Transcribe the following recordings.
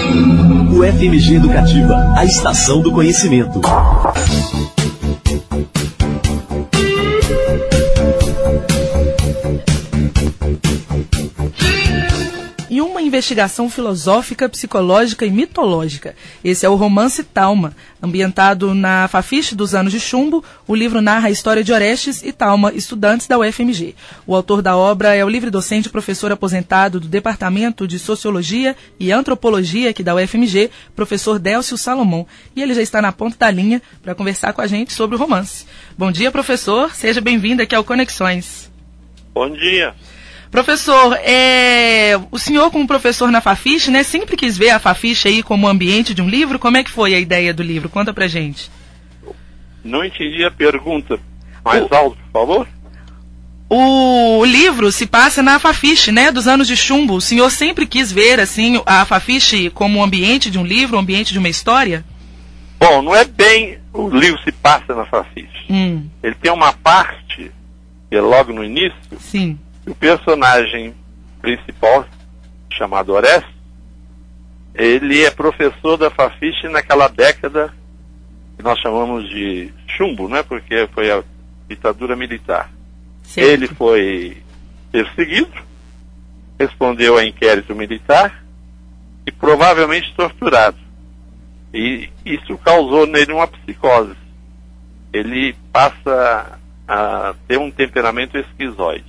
UFMG Educativa, a estação do conhecimento. E uma investigação filosófica, psicológica e mitológica. Esse é o romance Talma. Ambientado na Fafiche dos Anos de Chumbo, o livro narra a história de Orestes e Talma, estudantes da UFMG. O autor da obra é o livre-docente e professor aposentado do Departamento de Sociologia e Antropologia aqui da UFMG, professor Délcio Salomão. E ele já está na ponta da linha para conversar com a gente sobre o romance. Bom dia, professor. Seja bem-vindo aqui ao Conexões. Bom dia. Professor, o senhor como professor na Fafiche, né, sempre quis ver a Fafiche aí como ambiente de um livro. Como é que foi a ideia do livro? Conta pra gente. Não entendi a pergunta. Mais alto, por favor. O livro se passa na Fafiche, né, dos Anos de Chumbo. O senhor sempre quis ver, assim, a Fafiche como um ambiente de um livro, um ambiente de uma história? Bom, não é bem o livro se passa na Fafiche. Ele tem uma parte, que é logo no início. Sim. O personagem principal, chamado Orestes, ele é professor da Fafiche naquela década que nós chamamos de chumbo, né? Porque foi a ditadura militar. Certo. Ele foi perseguido, respondeu a inquérito militar e provavelmente torturado. E isso causou nele uma psicose. Ele passa a ter um temperamento esquizoide.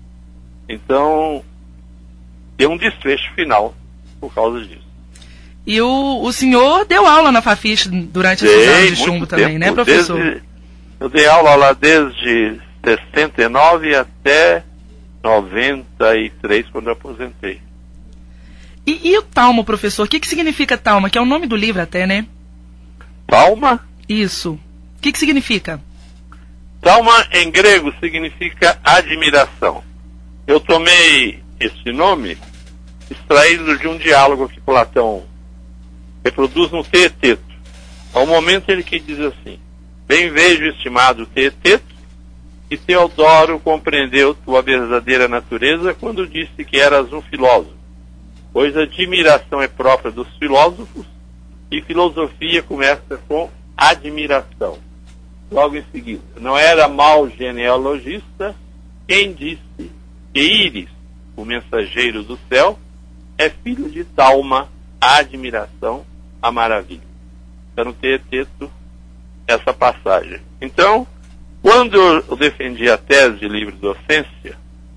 Então, deu um desfecho final por causa disso. E o senhor deu aula na Fafiche durante esses anos de chumbo também, né, professor? Eu dei aula lá desde 69 até 93, quando eu aposentei. E o Talma, professor? O que significa Talma? Que é o nome do livro até, né? Talma? Isso. O que significa? Talma, em grego, significa admiração. Eu tomei esse nome extraído de um diálogo que Platão reproduz no Teeteto. Ao momento ele que diz assim: bem vejo, estimado Teeteto, que Teodoro compreendeu tua verdadeira natureza quando disse que eras um filósofo, pois a admiração é própria dos filósofos e filosofia começa com admiração. Logo em seguida, não era mau genealogista quem disse que Íris, o mensageiro do céu, é filho de Talma, a admiração, a maravilha. Está no Teeteto essa passagem. Então, quando eu defendi a tese de livre docência,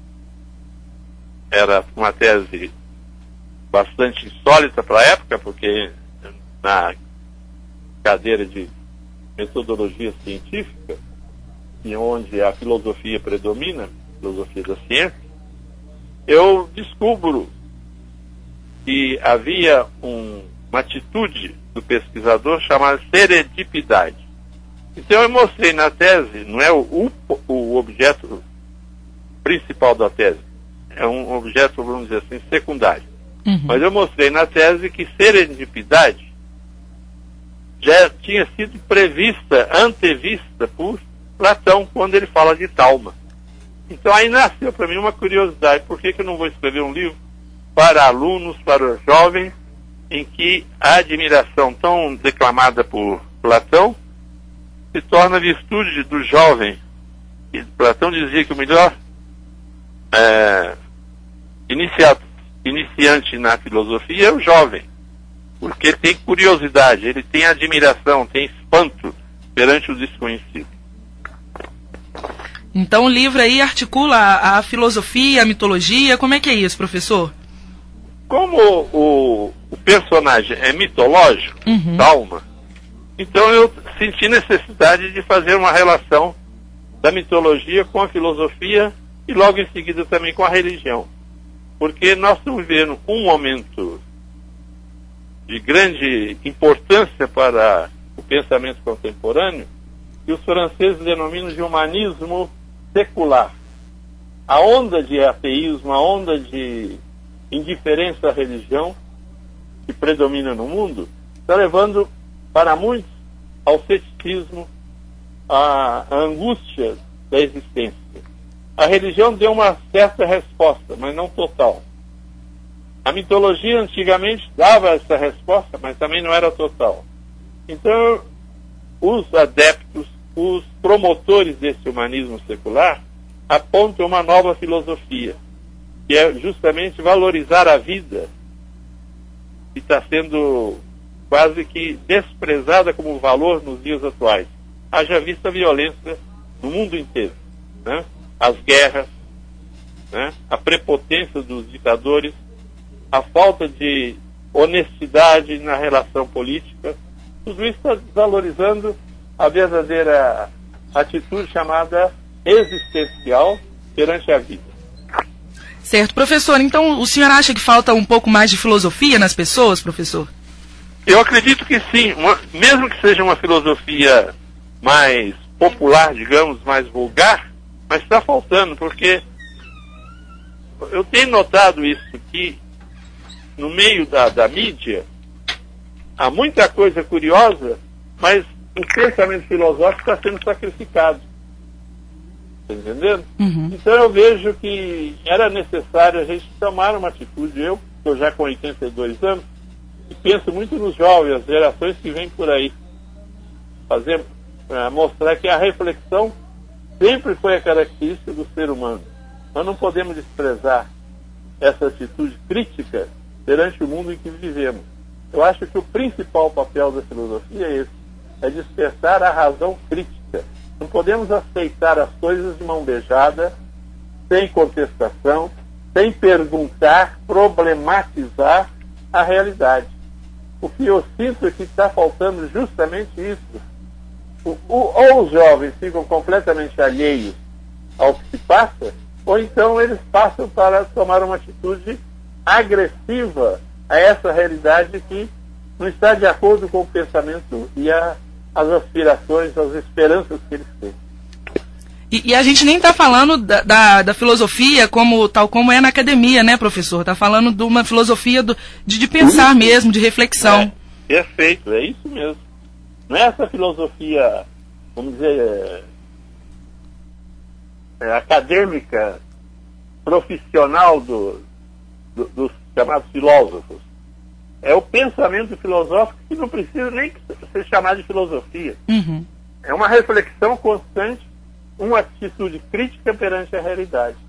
era uma tese bastante insólita para a época, porque na cadeira de metodologia científica, e onde a filosofia predomina, filosofia da ciência, eu descubro que havia uma atitude do pesquisador chamada serendipidade. Então eu mostrei na tese, não é o objeto principal da tese, é um objeto, vamos dizer assim, secundário. Mas eu mostrei na tese que serendipidade já tinha sido prevista, antevista por Platão, quando ele fala de Talma. Então aí nasceu para mim uma curiosidade: por que eu não vou escrever um livro para alunos, para os jovens, em que a admiração tão declamada por Platão se torna virtude do jovem? E Platão dizia que o melhor iniciante na filosofia é o jovem, porque ele tem curiosidade, ele tem admiração, tem espanto perante o desconhecido. Então o livro aí articula a filosofia, a mitologia. Como é que é isso, professor? Como o personagem é mitológico, Talma, então eu senti necessidade de fazer uma relação da mitologia com a filosofia e logo em seguida também com a religião. Porque nós estamos vivendo um momento de grande importância para o pensamento contemporâneo, que os franceses denominam de humanismo secular. A onda de ateísmo, a onda de indiferença à religião que predomina no mundo, está levando para muitos ao ceticismo, à angústia da existência. A religião deu uma certa resposta, mas não total. A mitologia antigamente dava essa resposta, mas também não era total. Então, os adeptos, os promotores desse humanismo secular, apontam uma nova filosofia, que é justamente valorizar a vida, que está sendo quase que desprezada como valor nos dias atuais. Haja vista a violência no mundo inteiro, né? As guerras, né? A prepotência dos ditadores, a falta de honestidade na relação política, tudo isso está desvalorizando a verdadeira atitude chamada existencial perante a vida. Certo. Professor, então o senhor acha que falta um pouco mais de filosofia nas pessoas, professor? Eu acredito que sim, mesmo que seja uma filosofia mais popular, digamos, mais vulgar, mas está faltando, porque eu tenho notado isso, que no meio da mídia há muita coisa curiosa, mas o pensamento filosófico está sendo sacrificado. Está entendendo? Uhum. Então eu vejo que era necessário a gente tomar uma atitude. Eu já com 82 anos, e penso muito nos jovens, as gerações que vêm por aí, mostrar que a reflexão sempre foi a característica do ser humano. Nós não podemos desprezar essa atitude crítica perante o mundo em que vivemos. Eu acho que o principal papel da filosofia é esse, é despertar a razão crítica. Não podemos aceitar as coisas de mão beijada, sem contestação, sem perguntar, problematizar a realidade. O que eu sinto é que está faltando justamente isso. Ou os jovens ficam completamente alheios ao que se passa, ou então eles passam para tomar uma atitude agressiva a essa realidade que não está de acordo com o pensamento e as aspirações, as esperanças que eles têm. E a gente nem está falando da filosofia tal como é na academia, né, professor? Está falando de uma filosofia de pensar mesmo, de reflexão. Perfeito, é isso mesmo. Não é essa filosofia, vamos dizer, acadêmica, profissional dos chamados filósofos. É o pensamento filosófico que não precisa nem ser chamado de filosofia. Uhum. É uma reflexão constante, uma atitude crítica perante a realidade.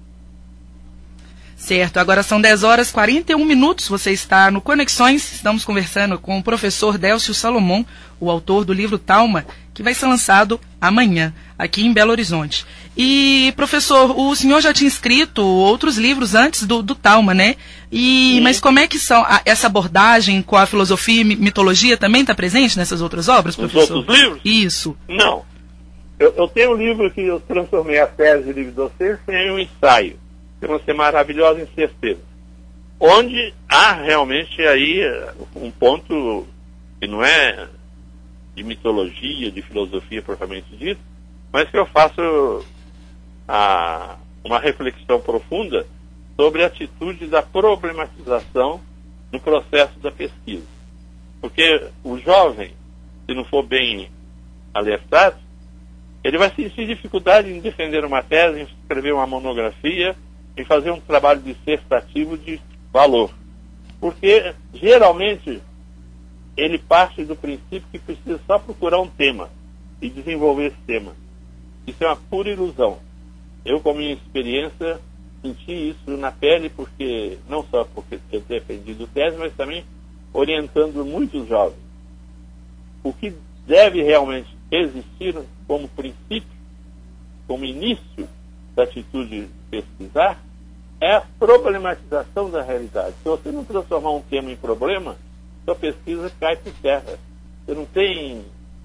Certo, agora são 10h41, você está no Conexões, estamos conversando com o professor Délcio Salomão, o autor do livro Talma, que vai ser lançado amanhã, aqui em Belo Horizonte. E, professor, o senhor já tinha escrito outros livros antes do Talma, né? Mas como é que são, essa abordagem com a filosofia e mitologia também está presente nessas outras obras, professor? Nos outros livros? Isso. Não. Eu tenho um livro que eu transformei a tese de livre docência em um ensaio. Chama-se Maravilhosa Incerteza, onde há realmente aí um ponto que não é de mitologia, de filosofia propriamente dito, mas que eu faço uma reflexão profunda sobre a atitude da problematização no processo da pesquisa. Porque o jovem, se não for bem alertado, ele vai sentir dificuldade em defender uma tese, em escrever uma monografia, em fazer um trabalho dissertativo de valor. Porque, geralmente, ele parte do princípio que precisa só procurar um tema e desenvolver esse tema. Isso é uma pura ilusão. Eu, com a minha experiência, senti isso na pele, porque não só porque eu tenho defendido tese, mas também orientando muitos jovens. O que deve realmente existir como princípio, como início da atitude de pesquisar, é a problematização da realidade. Se você não transformar um tema em problema, sua pesquisa cai por terra. Você não tem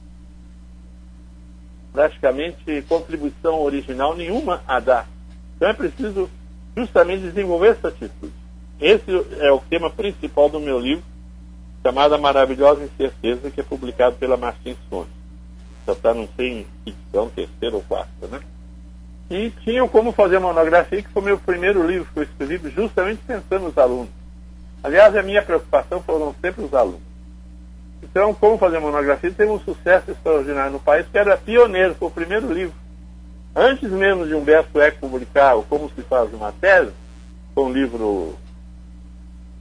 praticamente contribuição original nenhuma a dar. Então é preciso justamente desenvolver essa atitude. Esse é o tema principal do meu livro, chamado A Maravilhosa Incerteza, que é publicado pela Martins Fontes. Já está, não sei, em edição, terceira ou quarta, né? E tinham como fazer uma monografia, que foi o meu primeiro livro que eu escrevi, justamente pensando nos alunos. Aliás, a minha preocupação foram sempre os alunos. Então, como fazer monografia, teve um sucesso extraordinário no país, que era pioneiro, foi o primeiro livro. Antes mesmo de Humberto Eco publicar o Como se faz uma tese, foi um livro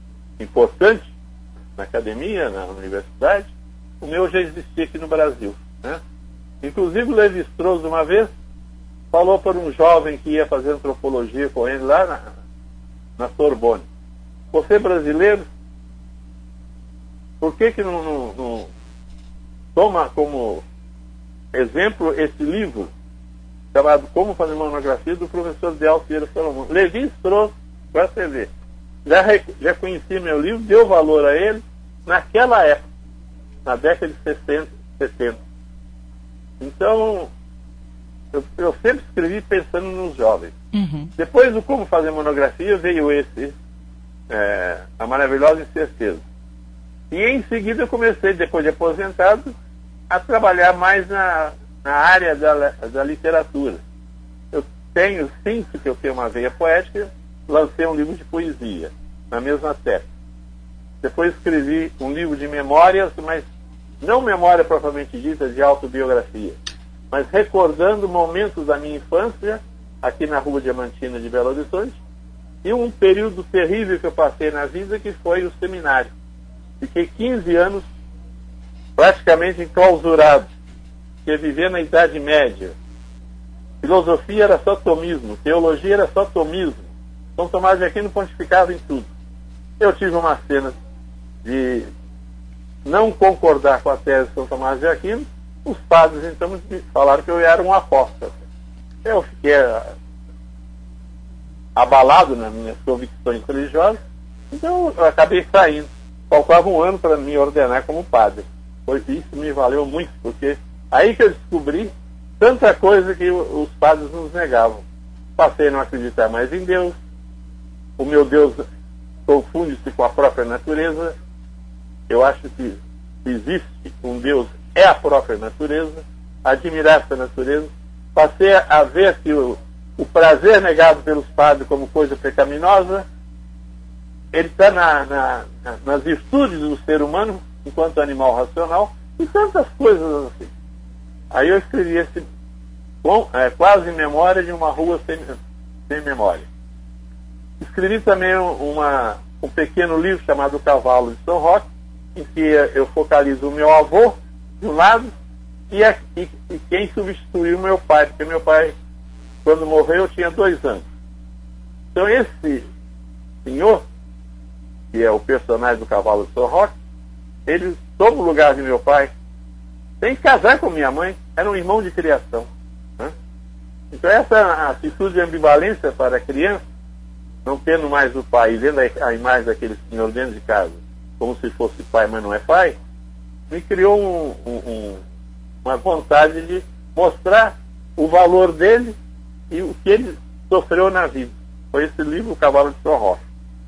importante na academia, na universidade, o meu já existia aqui no Brasil, né? Inclusive o Lévi-Strauss, uma vez, falou para um jovem que ia fazer antropologia com ele lá na Sorbonne: você brasileiro, por que não toma como exemplo esse livro chamado Como Fazer Monografia, do professor Delcio Vieira Salomão? Lévi-Strauss, para você ver, já conhecia meu livro, deu valor a ele naquela época, na década de 60, 70. Então, eu sempre escrevi pensando nos jovens. Uhum. Depois do Como Fazer Monografia veio A Maravilhosa Incerteza. E em seguida eu comecei, depois de aposentado, a trabalhar mais na área da literatura. Eu sinto que eu tenho uma veia poética, lancei um livro de poesia, na mesma técnica. Depois escrevi um livro de memórias, mas não memória propriamente dita, de autobiografia, mas recordando momentos da minha infância, aqui na Rua Diamantina de Belo Horizonte, e um período terrível que eu passei na vida, que foi o seminário. Fiquei 15 anos praticamente enclausurado, porque viver na Idade Média, filosofia era só tomismo, teologia era só tomismo, São Tomás de Aquino pontificava em tudo. Eu tive uma cena de não concordar com a tese de São Tomás de Aquino. Os padres então me falaram que eu era um apóstata. Eu fiquei abalado nas minhas convicções religiosas, então eu acabei saindo. Faltava um ano para me ordenar como padre. Isso me valeu muito, porque aí que eu descobri tanta coisa que os padres nos negavam. Passei a não acreditar mais em Deus. O meu Deus confunde-se com a própria natureza. Eu acho que existe um Deus, é a própria natureza. Admirar essa natureza. Passei a ver que o prazer negado pelos padres como coisa pecaminosa, ele está nas virtudes do ser humano enquanto animal racional, e tantas coisas assim. Aí eu escrevi esse quase memória de uma rua sem memória. Escrevi também um pequeno livro chamado O Cavalo de São Roque, em que eu focalizo o meu avô, de um lado, e quem substituiu o meu pai, porque meu pai, quando morreu, eu tinha 2 anos. Então esse senhor, que é o personagem do Cavalo de São Roque, ele toma o lugar de meu pai, sem casar com minha mãe, era um irmão de criação, né? Então essa atitude de ambivalência para a criança, não tendo mais o pai e vendo a imagem daquele senhor dentro de casa, como se fosse pai, mas não é pai, me criou uma vontade de mostrar o valor dele e o que ele sofreu na vida. Foi esse livro, O Cavalo de São Roque.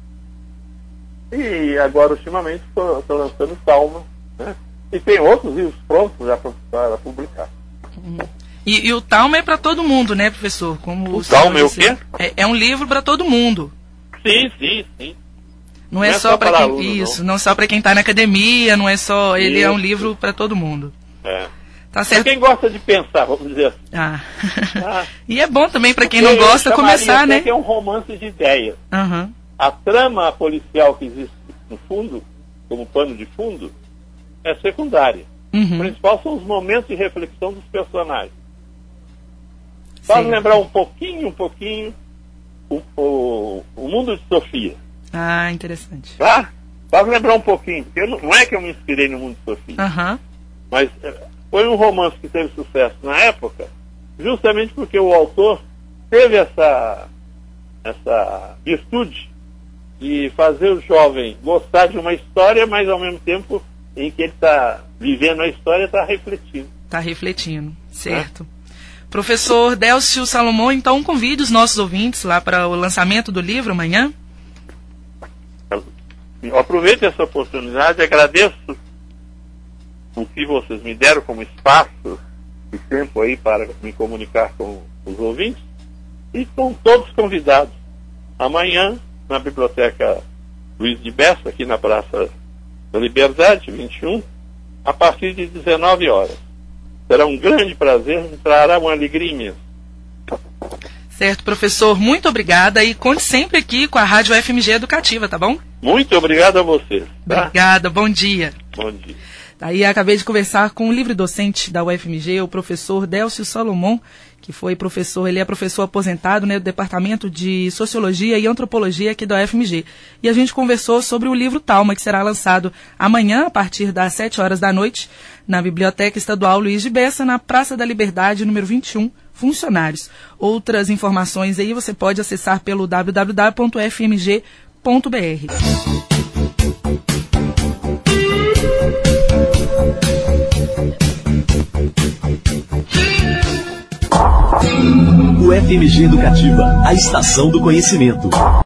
E agora, ultimamente, estou lançando Talma, né? E tem outros livros prontos já para publicar. E o Talma é para todo mundo, né, professor? Como o Talma é o quê? É um livro para todo mundo. Sim. Não é só para quem aluno, isso, não só para quem está na academia, não é só. Ele é um livro para todo mundo. É. Tá certo. Para quem gosta de pensar, vamos dizer assim. E é bom também para quem não gosta começar, né? Que é um romance de ideias. Uhum. A trama policial que existe no fundo, como pano de fundo, é secundária. Uhum. O principal são os momentos de reflexão dos personagens. Faz lembrar um pouquinho o mundo de Sofia. Ah, interessante. Tá? Faz lembrar um pouquinho. Não é que eu me inspirei no mundo de Sofia. Uhum. Mas foi um romance que teve sucesso na época, justamente porque o autor teve essa virtude de fazer o jovem gostar de uma história, mas ao mesmo tempo em que ele está vivendo a história, está refletindo. Está refletindo, certo. Professor Delcio Salomão, então convide os nossos ouvintes lá para o lançamento do livro amanhã. Eu aproveito essa oportunidade, agradeço o que vocês me deram como espaço e tempo aí para me comunicar com os ouvintes, e estão todos convidados amanhã na Biblioteca Luiz de Bessa, aqui na Praça da Liberdade, 21, a partir de 19 horas. Será um grande prazer, trará uma alegria imensa. Certo, professor, muito obrigada, e conte sempre aqui com a Rádio FMG Educativa, tá bom? Muito obrigado a vocês. Tá? Obrigada, bom dia. Bom dia. Aí acabei de conversar com o livre-docente da UFMG, o professor Délcio Salomão, que foi professor, ele é professor aposentado, né, do Departamento de Sociologia e Antropologia aqui da UFMG. E a gente conversou sobre o livro Talma, que será lançado amanhã, a partir das 7 horas da noite, na Biblioteca Estadual Luiz de Bessa, na Praça da Liberdade, número 21, Funcionários. Outras informações aí você pode acessar pelo www.fmg.br. O FMG Educativa, a estação do conhecimento.